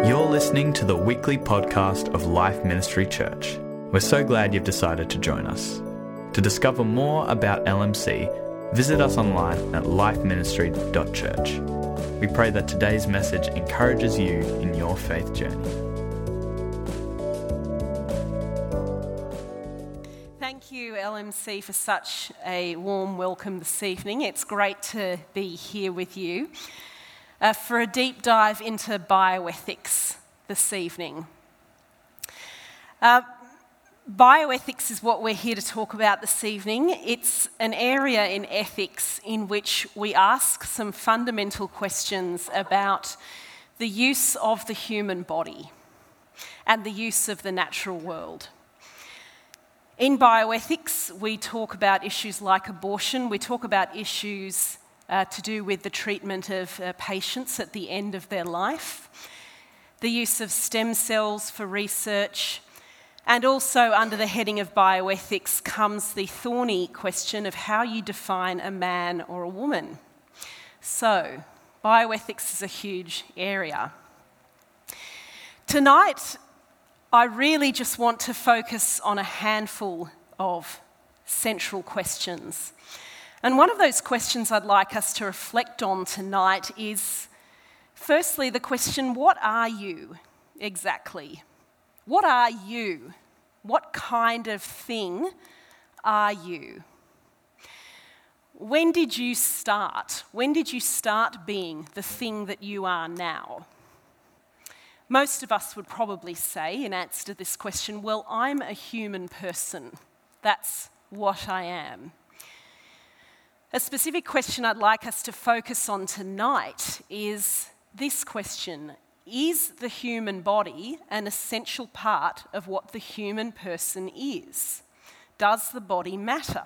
You're listening to the weekly podcast of Life Ministry Church. We're so glad you've decided to join us. To discover more about LMC, visit us online at lifeministry.church. We pray that today's message encourages you in your faith journey. Thank you, LMC, for such a warm welcome this evening. It's great to be here with you for a deep dive into bioethics this evening. Bioethics is what we're here to talk about this evening. It's an area in ethics in which we ask some fundamental questions about the use of the human body and the use of the natural world. In bioethics, we talk about issues like abortion. We talk about issues to do with the treatment of patients at the end of their life, the use of stem cells for research, and also under the heading of bioethics comes the thorny question of how you define a man or a woman. So, bioethics is a huge area. Tonight, I really just want to focus on a handful of central questions. And one of those questions I'd like us to reflect on tonight is, firstly, the question, what are you exactly? What are you? What kind of thing are you? When did you start? When did you start being the thing that you are now? Most of us would probably say, in answer to this question, well, I'm a human person. That's what I am. A specific question I'd like us to focus on tonight is this question: is the human body an essential part of what the human person is? Does the body matter?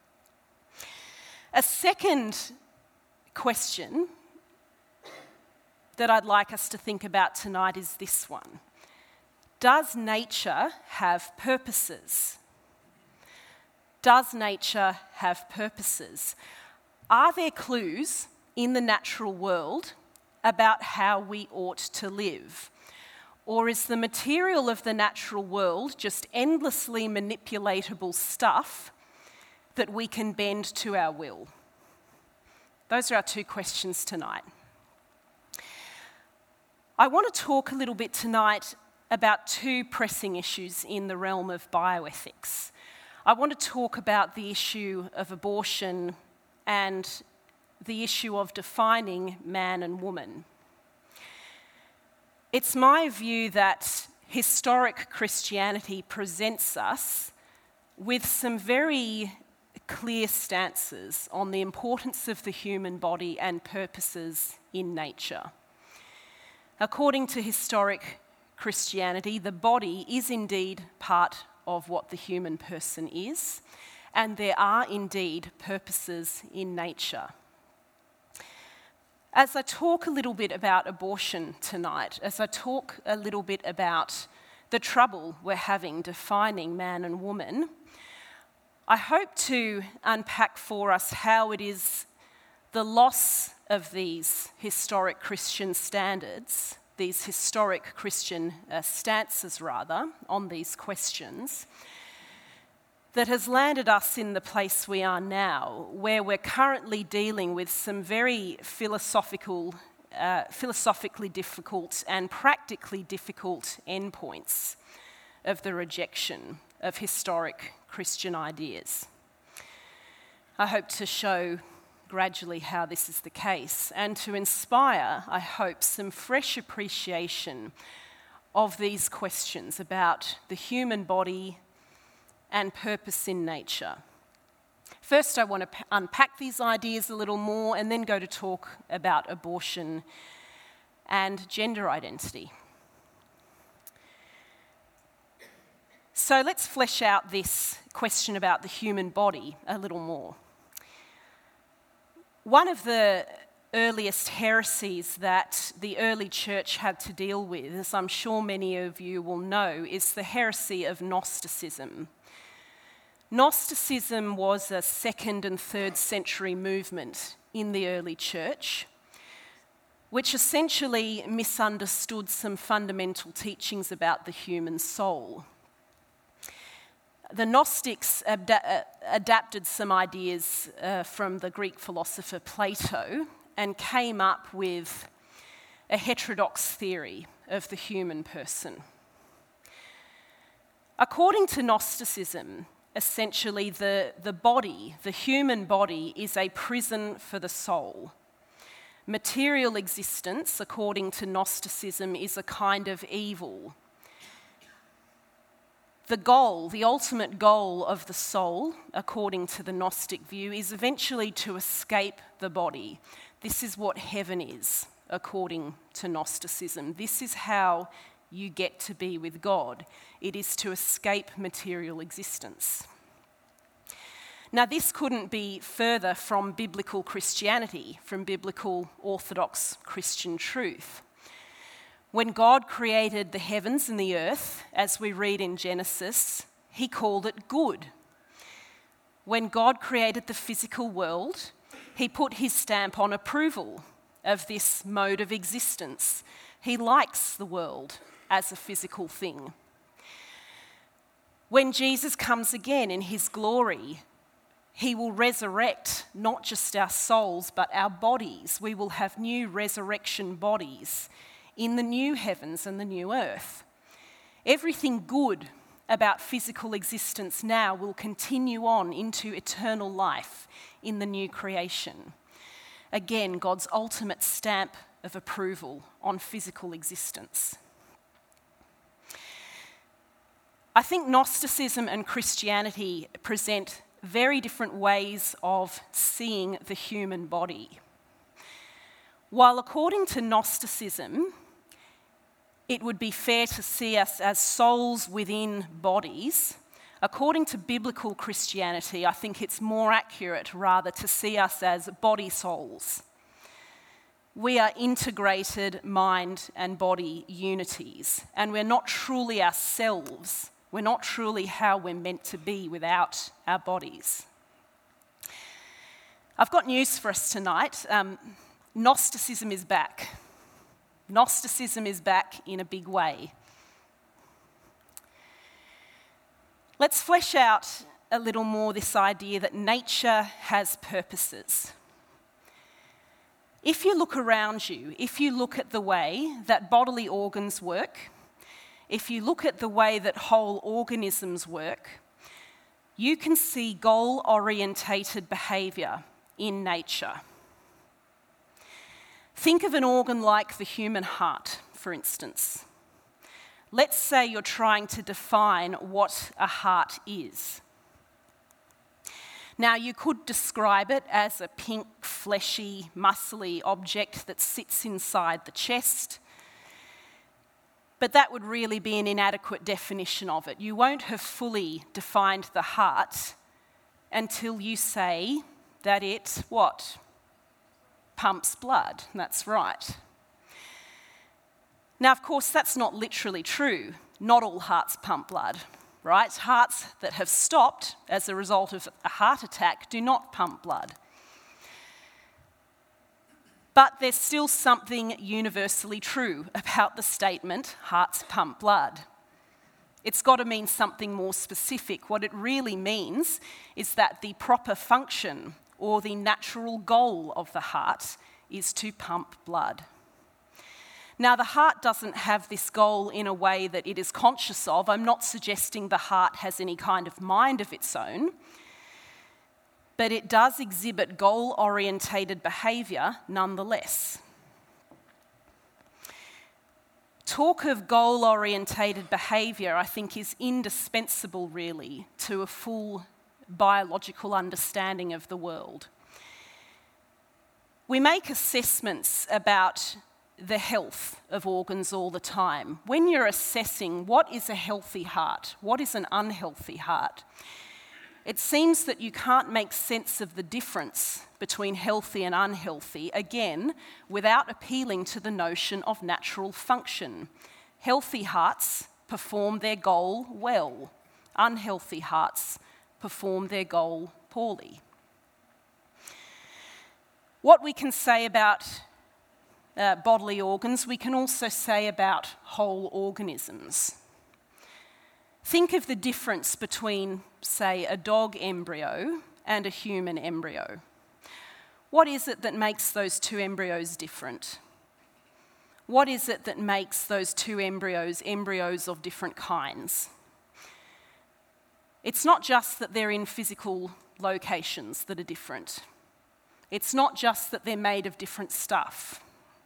A second question that I'd like us to think about tonight is this one: does nature have purposes? Does nature have purposes? Are there clues in the natural world about how we ought to live? Or is the material of the natural world just endlessly manipulatable stuff that we can bend to our will? Those are our two questions tonight. I want to talk a little bit tonight about two pressing issues in the realm of bioethics. I want to talk about the issue of abortion and the issue of defining man and woman. It's my view that historic Christianity presents us with some very clear stances on the importance of the human body and purposes in nature. According to historic Christianity, the body is indeed part of what the human person is, and there are indeed purposes in nature. As I talk a little bit about abortion tonight, as I talk a little bit about the trouble we're having defining man and woman, I hope to unpack for us how it is the loss of these historic Christian standards, these historic Christian stances rather, on these questions, that has landed us in the place we are now, where we're currently dealing with some very philosophically difficult and practically difficult endpoints of the rejection of historic Christian ideas. I hope to show gradually how this is the case, and to inspire, I hope, some fresh appreciation of these questions about the human body and purpose in nature. First, I want to unpack these ideas a little more and then go to talk about abortion and gender identity. So let's flesh out this question about the human body a little more. One of the earliest heresies that the early church had to deal with, as I'm sure many of you will know, is the heresy of Gnosticism. Gnosticism was a 2nd and 3rd century movement in the early church, which essentially misunderstood some fundamental teachings about the human soul. The Gnostics adapted some ideas from the Greek philosopher Plato and came up with a heterodox theory of the human person. According to Gnosticism, essentially the human body, is a prison for the soul. Material existence, according to Gnosticism, is a kind of evil. The ultimate goal of the soul, according to the Gnostic view, is eventually to escape the body. This is what heaven is, according to Gnosticism. This is how you get to be with God. It is to escape material existence. Now, this couldn't be further from biblical Christianity, from biblical Orthodox Christian truth. When God created the heavens and the earth, as we read in Genesis, he called it good. When God created the physical world, he put his stamp on approval of this mode of existence. He likes the world as a physical thing. When Jesus comes again in his glory, he will resurrect not just our souls, but our bodies. We will have new resurrection bodies in the new heavens and the new earth. Everything good about physical existence now will continue on into eternal life in the new creation. Again, God's ultimate stamp of approval on physical existence. I think Gnosticism and Christianity present very different ways of seeing the human body. While according to Gnosticism, it would be fair to see us as souls within bodies, according to biblical Christianity, I think it's more accurate rather to see us as body souls. We are integrated mind and body unities, and we're not truly ourselves. We're not truly how we're meant to be without our bodies. I've got news for us tonight. Gnosticism is back. Gnosticism is back in a big way. Let's flesh out a little more this idea that nature has purposes. If you look around you, if you look at the way that bodily organs work, if you look at the way that whole organisms work, you can see goal-orientated behaviour in nature. Think of an organ like the human heart, for instance. Let's say you're trying to define what a heart is. Now, you could describe it as a pink, fleshy, muscly object that sits inside the chest, but that would really be an inadequate definition of it. You won't have fully defined the heart until you say that it, what? Pumps blood. That's right. Now, of course, that's not literally true. Not all hearts pump blood, right? Hearts that have stopped as a result of a heart attack do not pump blood. But there's still something universally true about the statement, hearts pump blood. It's got to mean something more specific. What it really means is that the proper function or the natural goal of the heart is to pump blood. Now, the heart doesn't have this goal in a way that it is conscious of. I'm not suggesting the heart has any kind of mind of its own, but it does exhibit goal-orientated behaviour nonetheless. Talk of goal-orientated behaviour, I think, is indispensable, really, to a full biological understanding of the world. We make assessments about the health of organs all the time. When you're assessing what is a healthy heart, what is an unhealthy heart, it seems that you can't make sense of the difference between healthy and unhealthy, again, without appealing to the notion of natural function. Healthy hearts perform their goal well. Unhealthy hearts perform their goal poorly. What we can say about bodily organs, we can also say about whole organisms. Think of the difference between, say, a dog embryo and a human embryo. What is it that makes those two embryos different? What is it that makes those two embryos of different kinds? It's not just that they're in physical locations that are different. It's not just that they're made of different stuff.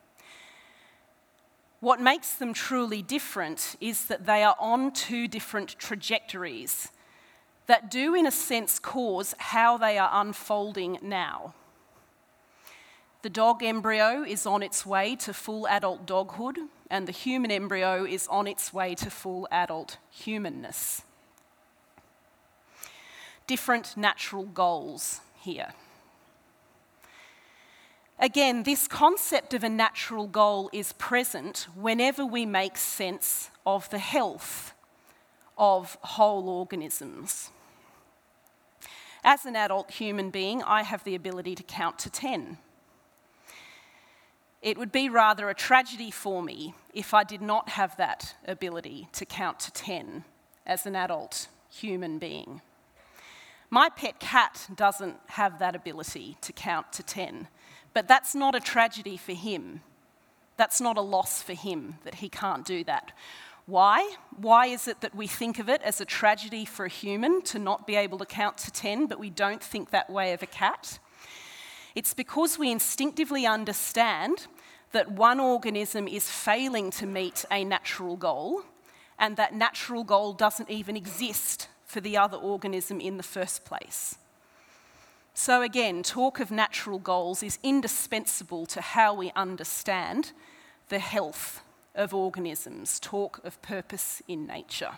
What makes them truly different is that they are on two different trajectories that do, in a sense, cause how they are unfolding now. The dog embryo is on its way to full adult doghood, and the human embryo is on its way to full adult humanness. Different natural goals here. Again, this concept of a natural goal is present whenever we make sense of the health of whole organisms. As an adult human being, I have the ability to count to 10. It would be rather a tragedy for me if I did not have that ability to count to 10 as an adult human being. My pet cat doesn't have that ability to count to 10. But that's not a tragedy for him. That's not a loss for him that he can't do that. Why? Why is it that we think of it as a tragedy for a human to not be able to count to 10, but we don't think that way of a cat? It's because we instinctively understand that one organism is failing to meet a natural goal, and that natural goal doesn't even exist for the other organism in the first place. So again, talk of natural goals is indispensable to how we understand the health of organisms, talk of purpose in nature.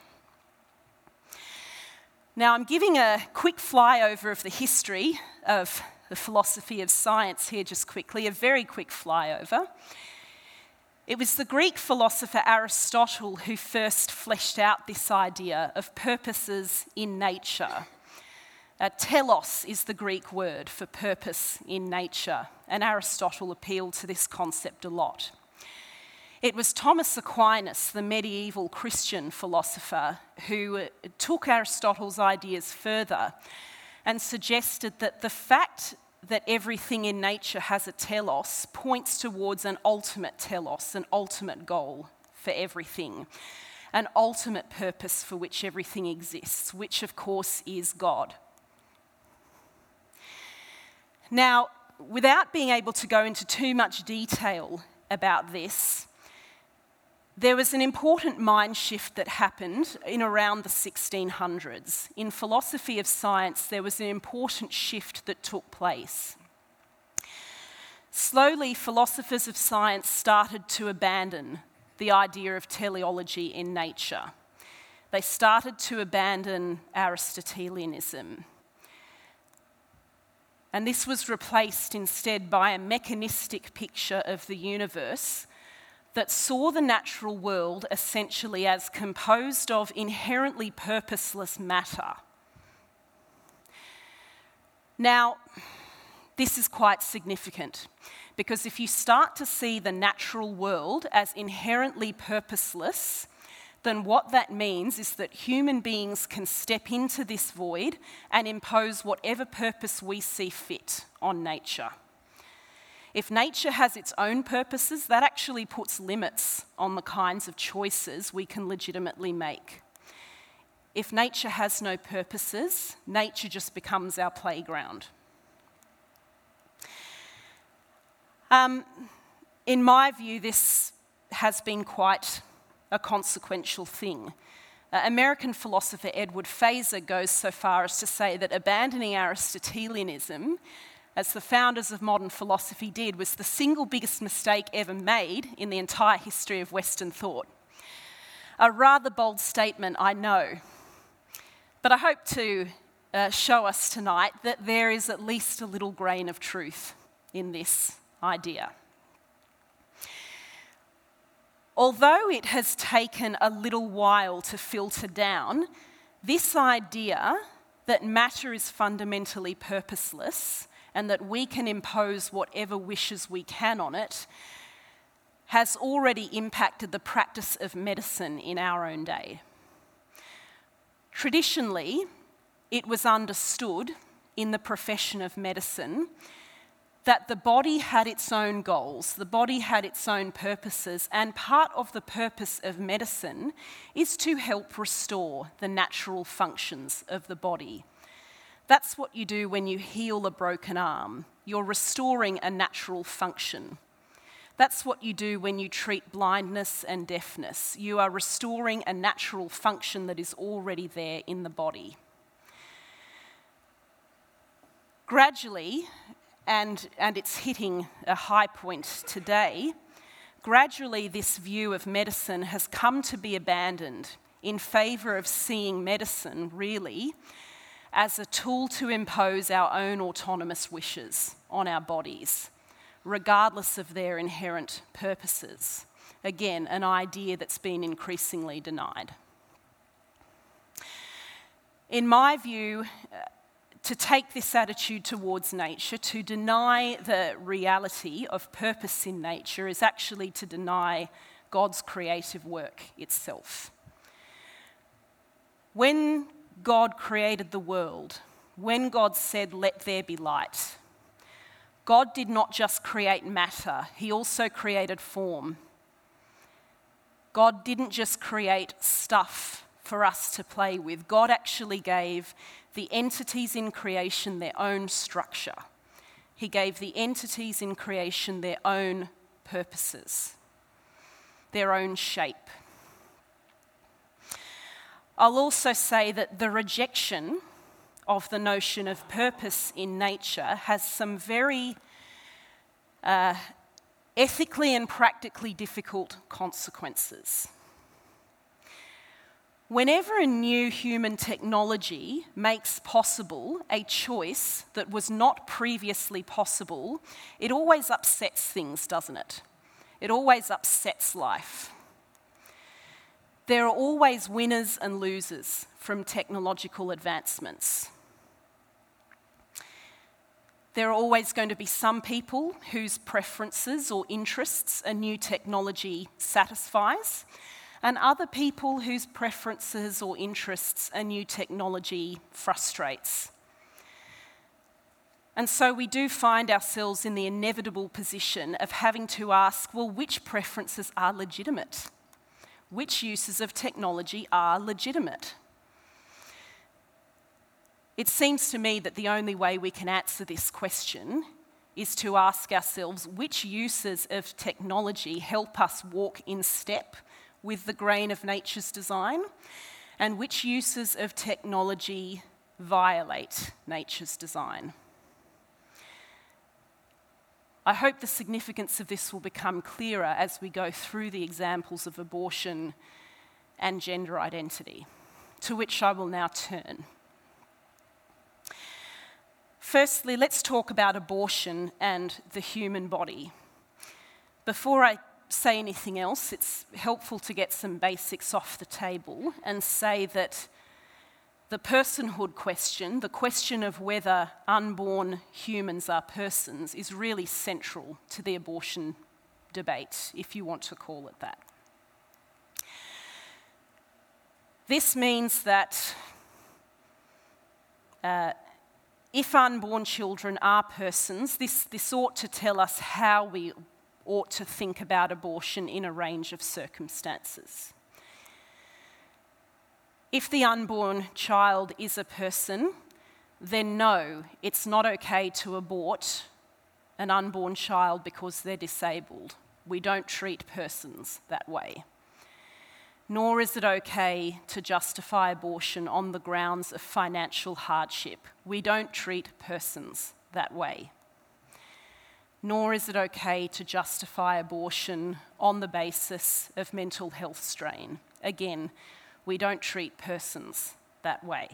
Now, I'm giving a quick flyover of the history of the philosophy of science here just quickly, a very quick flyover. It was the Greek philosopher Aristotle who first fleshed out this idea of purposes in nature. Telos is the Greek word for purpose in nature, and Aristotle appealed to this concept a lot. It was Thomas Aquinas, the medieval Christian philosopher, who took Aristotle's ideas further and suggested that the fact that everything in nature has a telos points towards an ultimate telos, an ultimate goal for everything, an ultimate purpose for which everything exists, which of course is God. Now, without being able to go into too much detail about this, there was an important mind shift that happened in around the 1600s. In philosophy of science, there was an important shift that took place. Slowly, philosophers of science started to abandon the idea of teleology in nature. They started to abandon Aristotelianism. And this was replaced instead by a mechanistic picture of the universe that saw the natural world essentially as composed of inherently purposeless matter. Now, this is quite significant because if you start to see the natural world as inherently purposeless, then what that means is that human beings can step into this void and impose whatever purpose we see fit on nature. If nature has its own purposes, that actually puts limits on the kinds of choices we can legitimately make. If nature has no purposes, nature just becomes our playground. In my view, this has been quite a consequential thing. American philosopher Edward Fazer goes so far as to say that abandoning Aristotelianism, as the founders of modern philosophy did, was the single biggest mistake ever made in the entire history of Western thought. A rather bold statement, I know, but I hope to show us tonight that there is at least a little grain of truth in this idea. Although it has taken a little while to filter down, this idea that matter is fundamentally purposeless and that we can impose whatever wishes we can on it has already impacted the practice of medicine in our own day. Traditionally, it was understood in the profession of medicine that the body had its own goals, the body had its own purposes, and part of the purpose of medicine is to help restore the natural functions of the body. That's what you do when you heal a broken arm. You're restoring a natural function. That's what you do when you treat blindness and deafness. You are restoring a natural function that is already there in the body. Gradually, and it's hitting a high point today, gradually this view of medicine has come to be abandoned in favour of seeing medicine really as a tool to impose our own autonomous wishes on our bodies, regardless of their inherent purposes. Again, an idea that's been increasingly denied. In my view, to take this attitude towards nature, to deny the reality of purpose in nature, is actually to deny God's creative work itself. When God created the world, when God said, "Let there be light," God did not just create matter, he also created form. God didn't just create stuff for us to play with. God actually gave the entities in creation their own structure. He gave the entities in creation their own purposes, their own shape. I'll also say that the rejection of the notion of purpose in nature has some very ethically and practically difficult consequences. Whenever a new human technology makes possible a choice that was not previously possible, it always upsets things, doesn't it? It always upsets life. There are always winners and losers from technological advancements. There are always going to be some people whose preferences or interests a new technology satisfies, and other people whose preferences or interests a new technology frustrates. And so we do find ourselves in the inevitable position of having to ask, well, which preferences are legitimate? Which uses of technology are legitimate? It seems to me that the only way we can answer this question is to ask ourselves which uses of technology help us walk in step with the grain of nature's design, and which uses of technology violate nature's design. I hope the significance of this will become clearer as we go through the examples of abortion and gender identity, to which I will now turn. Firstly, let's talk about abortion and the human body. Before I say anything else, it's helpful to get some basics off the table and say that the personhood question, the question of whether unborn humans are persons, is really central to the abortion debate, if you want to call it that. This means that if unborn children are persons, this ought to tell us how we ought to think about abortion in a range of circumstances. If the unborn child is a person, then no, it's not okay to abort an unborn child because they're disabled. We don't treat persons that way. Nor is it okay to justify abortion on the grounds of financial hardship. We don't treat persons that way. Nor is it okay to justify abortion on the basis of mental health strain. Again, we don't treat persons that way.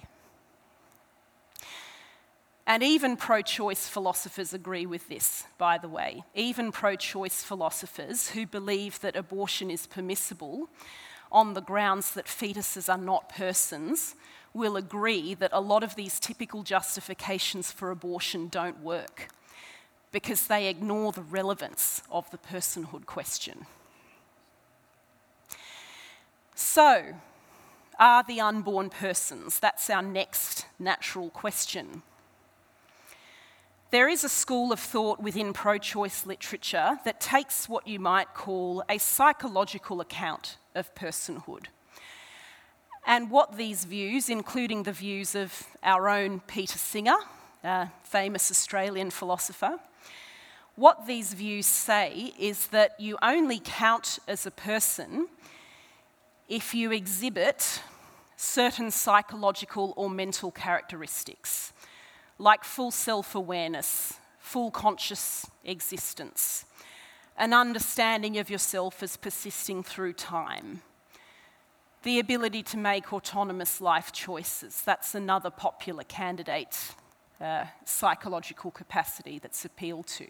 And even pro-choice philosophers agree with this, by the way. Even pro-choice philosophers who believe that abortion is permissible on the grounds that fetuses are not persons will agree that a lot of these typical justifications for abortion don't work because they ignore the relevance of the personhood question. So, are the unborn persons? That's our next natural question. There is a school of thought within pro-choice literature that takes what you might call a psychological account of personhood. And what these views, including the views of our own Peter Singer, a famous Australian philosopher, what these views say is that you only count as a person if you exhibit certain psychological or mental characteristics, like full self-awareness, full conscious existence, an understanding of yourself as persisting through time, the ability to make autonomous life choices. That's another popular candidate psychological capacity that's appealed to.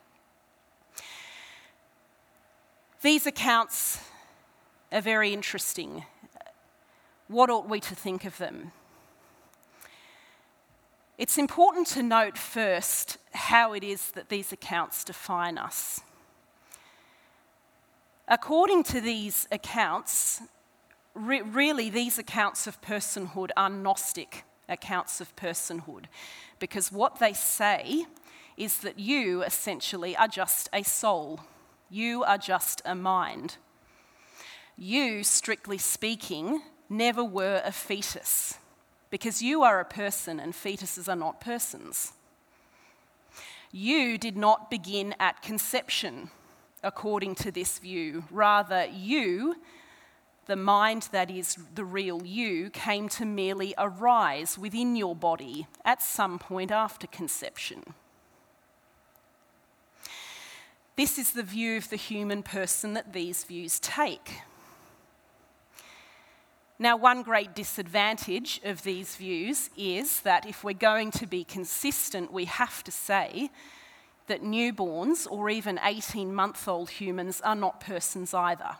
These accounts are very interesting. What ought we to think of them? It's important to note first how it is that these accounts define us. According to these accounts, really these accounts of personhood are Gnostic accounts of personhood, because what they say is that you essentially are just a soul. You are just a mind. You, strictly speaking, never were a fetus, because you are a person and fetuses are not persons. You did not begin at conception, according to this view. Rather, you, the mind that is the real you, came to merely arise within your body at some point after conception. This is the view of the human person that these views take. Now, one great disadvantage of these views is that if we're going to be consistent, we have to say that newborns or even 18-month-old humans are not persons either.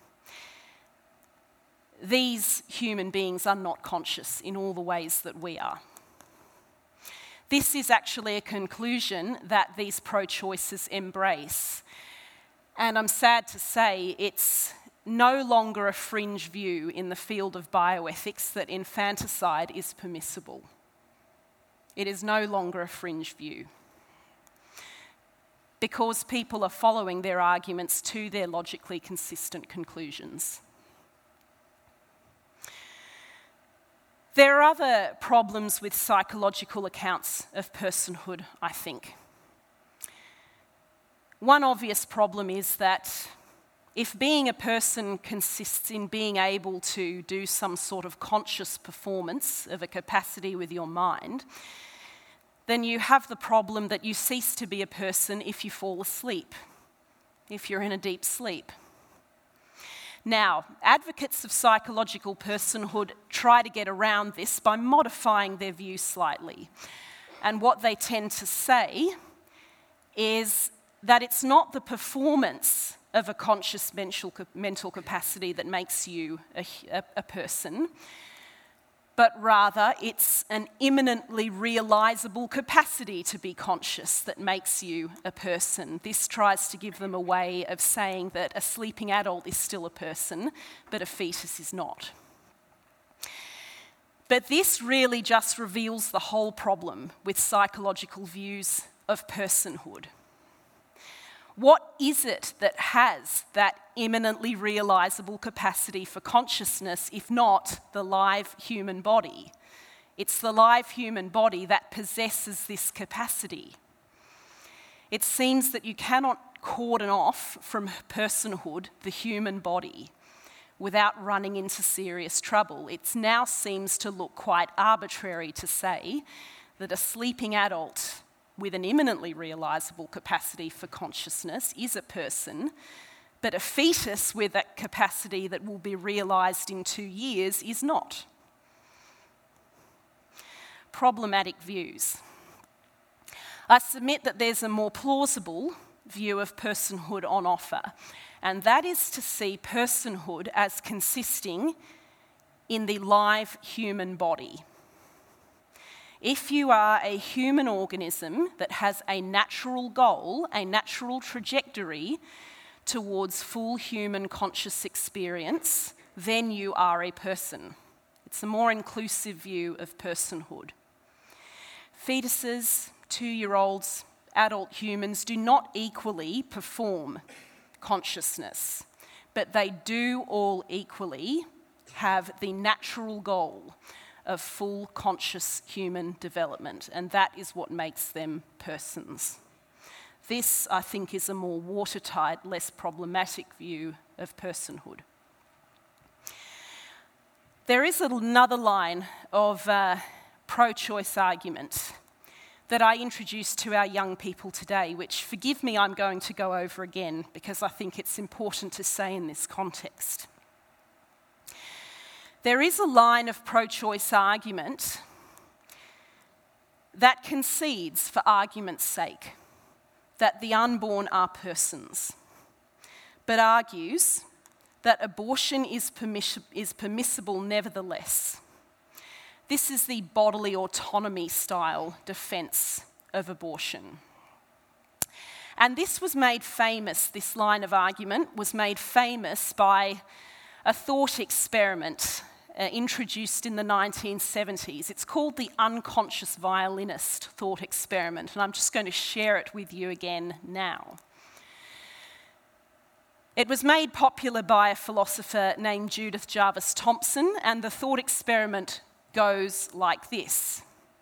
These human beings are not conscious in all the ways that we are. This is actually a conclusion that these pro-choicers embrace. And I'm sad to say it's no longer a fringe view in the field of bioethics that infanticide is permissible. It is no longer a fringe view, because people are following their arguments to their logically consistent conclusions. There are other problems with psychological accounts of personhood, I think. One obvious problem is that if being a person consists in being able to do some sort of conscious performance of a capacity with your mind, then you have the problem that you cease to be a person if you fall asleep, if you're in a deep sleep. Now, advocates of psychological personhood try to get around this by modifying their view slightly. And what they tend to say is that it's not the performance of a conscious mental capacity that makes you a person, but rather it's an imminently realisable capacity to be conscious that makes you a person. This tries to give them a way of saying that a sleeping adult is still a person, but a fetus is not. But this really just reveals the whole problem with psychological views of personhood. What is it that has that imminently realisable capacity for consciousness, if not the live human body? It's the live human body that possesses this capacity. It seems that you cannot cordon off from personhood the human body without running into serious trouble. It now seems to look quite arbitrary to say that a sleeping adult with an imminently realisable capacity for consciousness is a person, but a fetus with that capacity that will be realised in 2 years is not. Problematic views. I submit that there's a more plausible view of personhood on offer, and that is to see personhood as consisting in the live human body. If you are a human organism that has a natural goal, a natural trajectory towards full human conscious experience, then you are a person. It's a more inclusive view of personhood. Fetuses, 2-year-olds, adult humans do not equally perform consciousness, but they do all equally have the natural goal of full conscious human development, and that is what makes them persons. This, I think, is a more watertight, less problematic view of personhood. There is another line of pro-choice argument that I introduced to our young people today, which, forgive me, I'm going to go over again because I think it's important to say in this context. There is a line of pro-choice argument that concedes, for argument's sake, that the unborn are persons, but argues that abortion is permissible nevertheless. This is the bodily autonomy style defence of abortion. And this was made famous, this line of argument was made famous by a thought experiment introduced in the 1970s. It's called the unconscious violinist thought experiment, and I'm just going to share it with you again now. It was made popular by a philosopher named Judith Jarvis Thomson, and the thought experiment goes like this.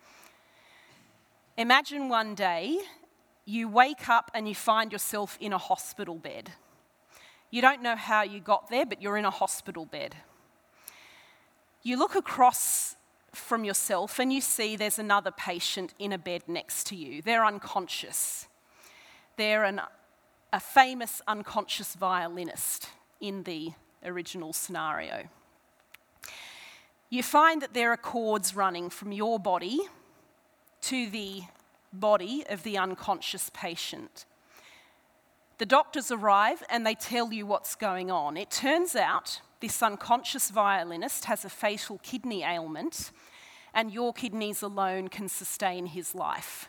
Imagine one day you wake up and you find yourself in a hospital bed. You don't know how you got there, but you're in a hospital bed. You look across from yourself and you see there's another patient in a bed next to you. They're unconscious. They're a famous unconscious violinist in the original scenario. You find that there are cords running from your body to the body of the unconscious patient. The doctors arrive and they tell you what's going on. It turns out this unconscious violinist has a fatal kidney ailment, and your kidneys alone can sustain his life.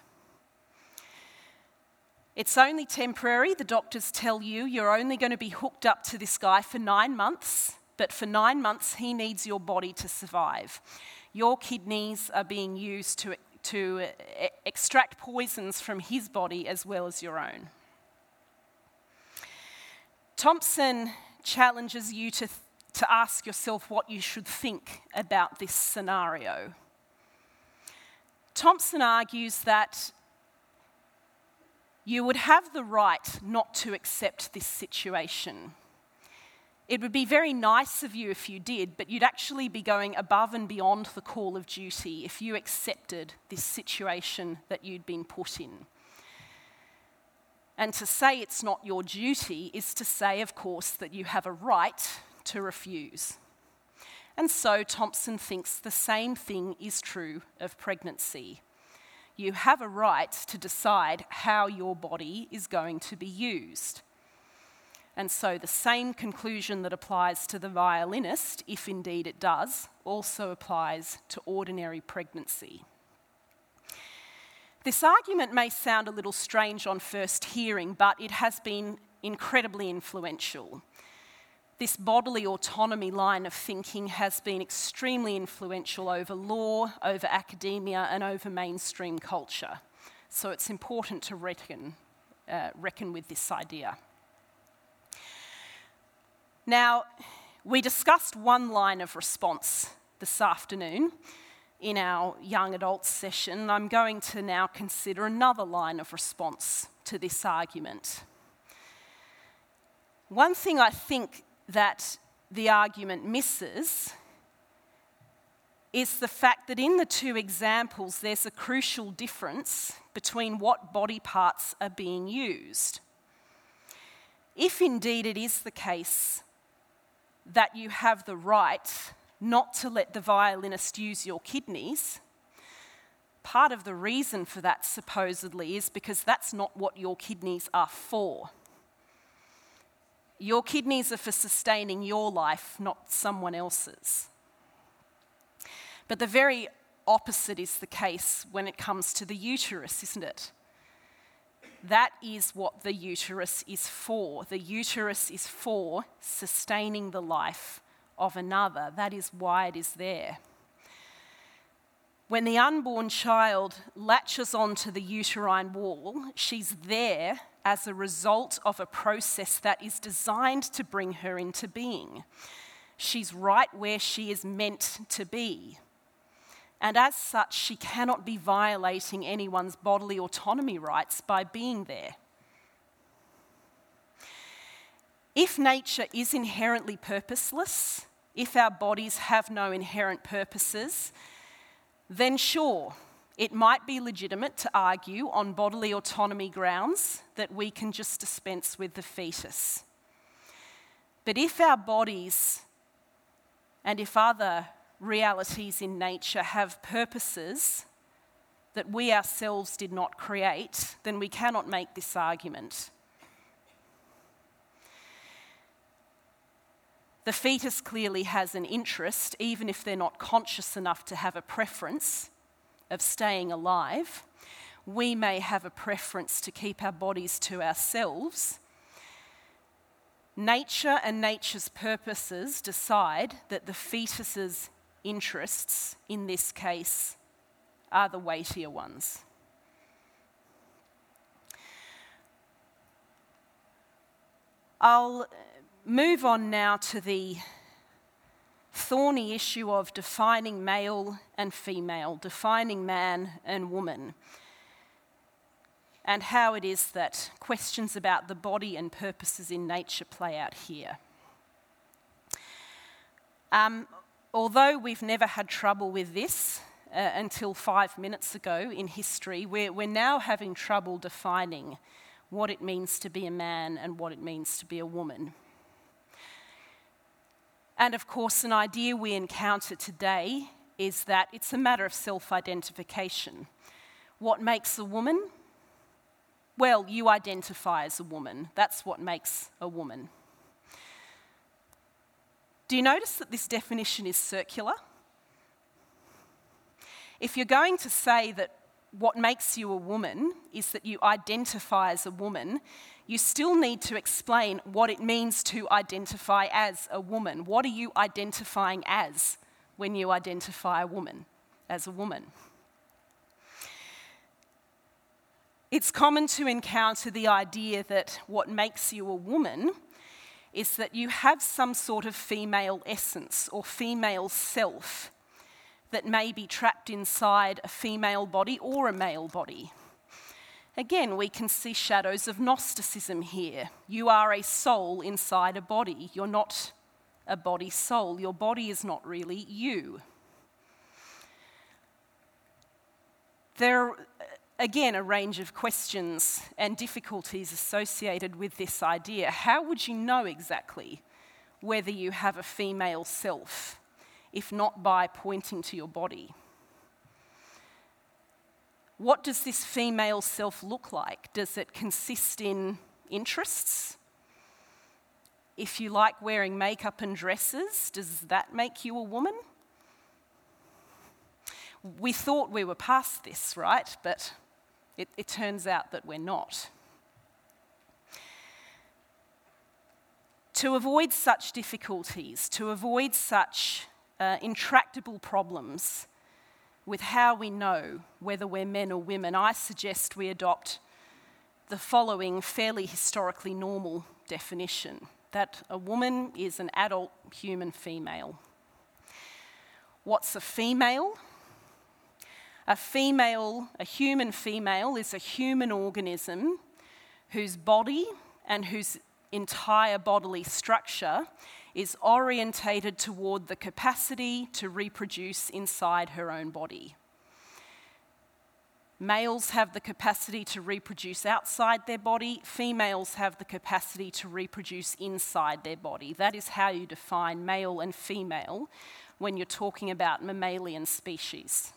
It's only temporary. The doctors tell you you're only going to be hooked up to this guy for 9 months, but for 9 months he needs your body to survive. Your kidneys are being used to extract poisons from his body as well as your own. Thomson challenges you to ask yourself what you should think about this scenario. Thomson argues that you would have the right not to accept this situation. It would be very nice of you if you did, but you'd actually be going above and beyond the call of duty if you accepted this situation that you'd been put in. And to say it's not your duty is to say, of course, that you have a right to refuse. And so Thomson thinks the same thing is true of pregnancy. You have a right to decide how your body is going to be used. And so the same conclusion that applies to the violinist, if indeed it does, also applies to ordinary pregnancy. This argument may sound a little strange on first hearing, but it has been incredibly influential. This bodily autonomy line of thinking has been extremely influential over law, over academia, and over mainstream culture. So it's important to reckon with this idea. Now, we discussed one line of response this afternoon in our young adults session. I'm going to now consider another line of response to this argument. One thing I think that the argument misses is the fact that in the two examples there's a crucial difference between what body parts are being used. If indeed it is the case that you have the right not to let the violinist use your kidneys, part of the reason for that supposedly is because that's not what your kidneys are for. Your kidneys are for sustaining your life, not someone else's. But the very opposite is the case when it comes to the uterus, isn't it? That is what the uterus is for. The uterus is for sustaining the life of another. That is why it is there. When the unborn child latches onto the uterine wall, she's there as a result of a process that is designed to bring her into being. She's right where she is meant to be. And as such, she cannot be violating anyone's bodily autonomy rights by being there. If nature is inherently purposeless, if our bodies have no inherent purposes, then sure, it might be legitimate to argue on bodily autonomy grounds that we can just dispense with the fetus. But if our bodies and if other realities in nature have purposes that we ourselves did not create, then we cannot make this argument. The fetus clearly has an interest, even if they're not conscious enough to have a preference of staying alive. We may have a preference to keep our bodies to ourselves. Nature and nature's purposes decide that the fetus's interests, in this case, are the weightier ones. I'll move on now to the thorny issue of defining male and female, defining man and woman, and how it is that questions about the body and purposes in nature play out here. Although we've never had trouble with this until 5 minutes ago in history, we're now having trouble defining what it means to be a man and what it means to be a woman. And of course, an idea we encounter today is that it's a matter of self-identification. What makes a woman? Well, you identify as a woman. That's what makes a woman. Do you notice that this definition is circular? If you're going to say that what makes you a woman is that you identify as a woman, you still need to explain what it means to identify as a woman. What are you identifying as when you identify a woman as a woman? It's common to encounter the idea that what makes you a woman is that you have some sort of female essence or female self that may be trapped inside a female body or a male body. Again, we can see shadows of Gnosticism here. You are a soul inside a body. You're not a body soul. Your body is not really you. There are, again, a range of questions and difficulties associated with this idea. How would you know exactly whether you have a female self, if not by pointing to your body? What does this female self look like? Does it consist in interests? If you like wearing makeup and dresses, does that make you a woman? We thought we were past this, right? But it turns out that we're not. To avoid such difficulties, to avoid such intractable problems with how we know whether we're men or women, I suggest we adopt the following fairly historically normal definition, that a woman is an adult human female. What's a female? A human female, is a human organism whose body and whose entire bodily structure is orientated toward the capacity to reproduce inside her own body. Males have the capacity to reproduce outside their body. Females have the capacity to reproduce inside their body. That is how you define male and female when you're talking about mammalian species.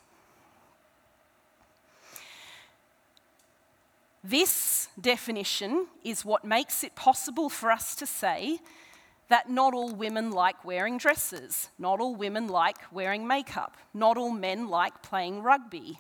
This definition is what makes it possible for us to say that not all women like wearing dresses, not all women like wearing makeup, not all men like playing rugby.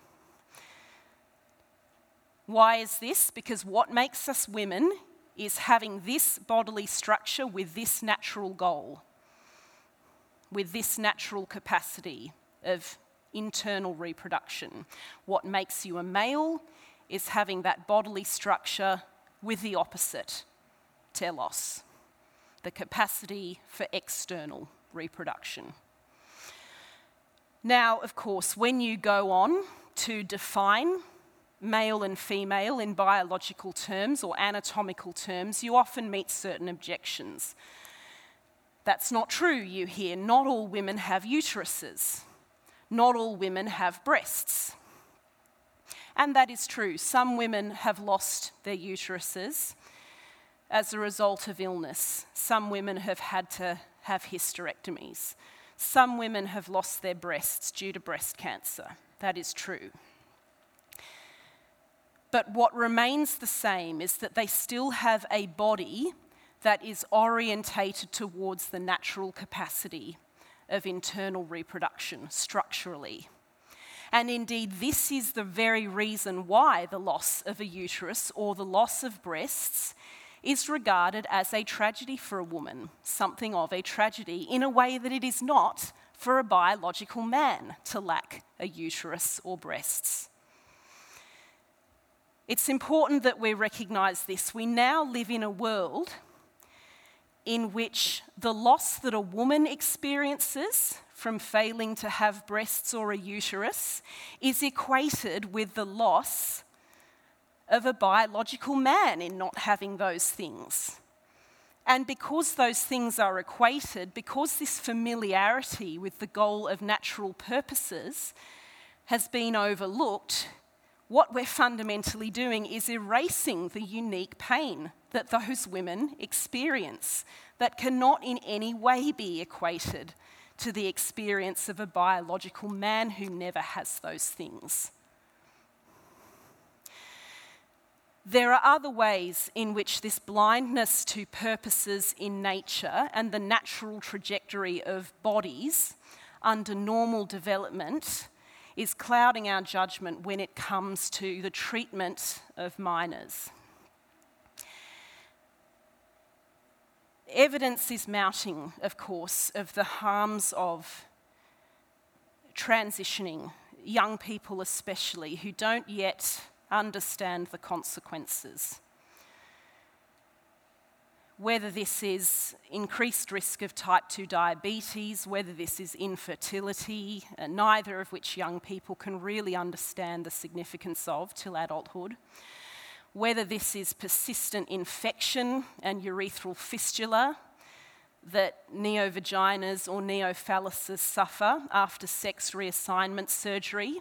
Why is this? Because what makes us women is having this bodily structure with this natural goal. with this natural capacity of internal reproduction. What makes you a male is having that bodily structure with the opposite, telos, the capacity for external reproduction. Now, of course, when you go on to define male and female in biological terms or anatomical terms, you often meet certain objections. That's not true, you hear. Not all women have uteruses. Not all women have breasts. And that is true. Some women have lost their uteruses as a result of illness. Some women have had to have hysterectomies. Some women have lost their breasts due to breast cancer. That is true. But what remains the same is that they still have a body that is orientated towards the natural capacity of internal reproduction structurally. And indeed, this is the very reason why the loss of a uterus or the loss of breasts is regarded as a tragedy for a woman, something of a tragedy, in a way that it is not for a biological man to lack a uterus or breasts. It's important that we recognise this. We now live in a world in which the loss that a woman experiences from failing to have breasts or a uterus is equated with the loss of a biological man in not having those things. And because those things are equated, because this familiarity with the goal of natural purposes has been overlooked, what we're fundamentally doing is erasing the unique pain that those women experience that cannot in any way be equated to the experience of a biological man who never has those things. There are other ways in which this blindness to purposes in nature and the natural trajectory of bodies under normal development is clouding our judgment when it comes to the treatment of minors. Evidence is mounting, of course, of the harms of transitioning, young people especially, who don't yet understand the consequences. Whether this is increased risk of type 2 diabetes, whether this is infertility, neither of which young people can really understand the significance of till adulthood, whether this is persistent infection and urethral fistula that neovaginas or neophalluses suffer after sex reassignment surgery.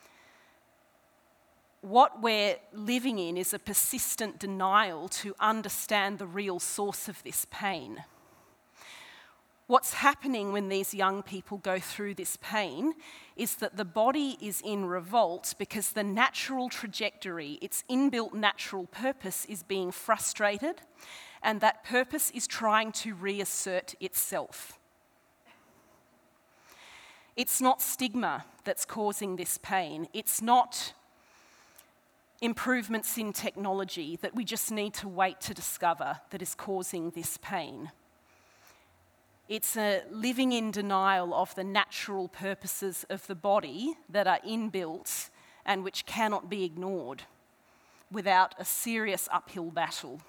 What we're living in is a persistent denial to understand the real source of this pain. What's happening when these young people go through this pain is that the body is in revolt because the natural trajectory, its inbuilt natural purpose, is being frustrated, and that purpose is trying to reassert itself. It's not stigma that's causing this pain. It's not improvements in technology that we just need to wait to discover that is causing this pain. It's a living in denial of the natural purposes of the body that are inbuilt and which cannot be ignored without a serious uphill battle.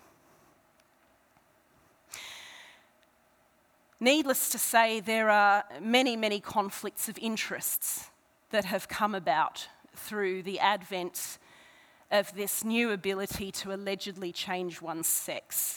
Needless to say, there are many, many conflicts of interests that have come about through the advent of this new ability to allegedly change one's sex.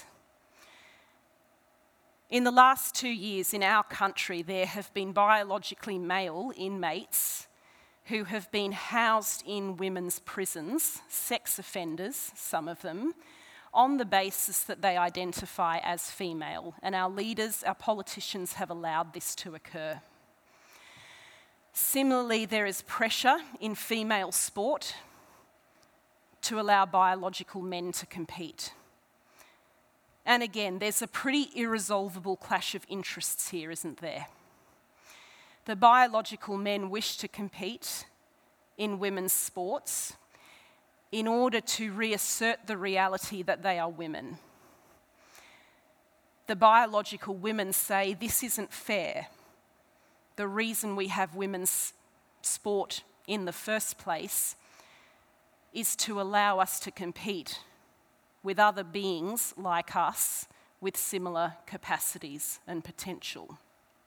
In the last 2 years in our country, there have been biologically male inmates who have been housed in women's prisons, sex offenders, some of them, on the basis that they identify as female. And our leaders, our politicians have allowed this to occur. Similarly, there is pressure in female sport to allow biological men to compete. And again, there's a pretty irresolvable clash of interests here, isn't there? The biological men wish to compete in women's sports in order to reassert the reality that they are women. The biological women say, this isn't fair. the reason we have women's sport in the first place is to allow us to compete with other beings like us with similar capacities and potential.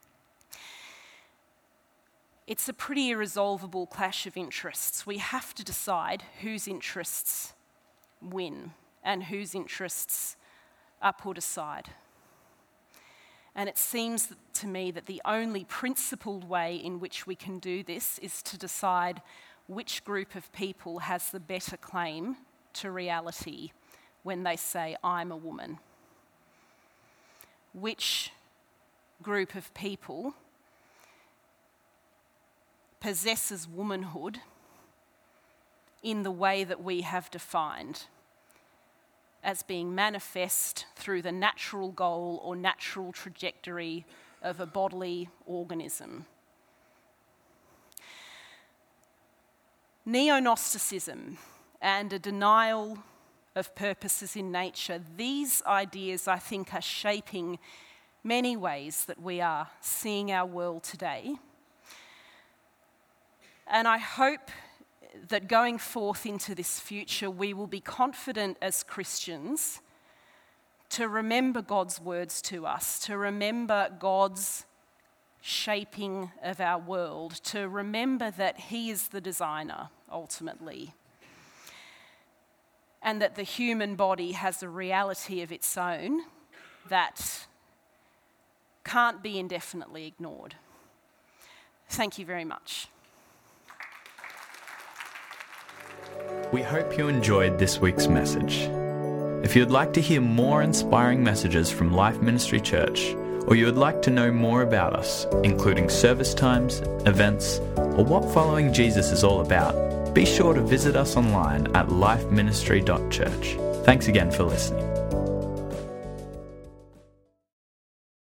It's a pretty irresolvable clash of interests. We have to decide whose interests win and whose interests are put aside. And it seems to me that the only principled way in which we can do this is to decide which group of people has the better claim to reality when they say, I'm a woman. Which group of people possesses womanhood in the way that we have defined as being manifest through the natural goal or natural trajectory of a bodily organism. Neo-Gnosticism and a denial of purposes in nature, these ideas, I think, are shaping many ways that we are seeing our world today. And I hope that going forth into this future, we will be confident as Christians to remember God's words to us, to remember God's shaping of our world, to remember that He is the designer, ultimately, and that the human body has a reality of its own that can't be indefinitely ignored. Thank you very much. We hope you enjoyed this week's message. If you'd like to hear more inspiring messages from Life Ministry Church, or you would like to know more about us, including service times, events, or what following Jesus is all about, be sure to visit us online at lifeministry.church. Thanks again for listening.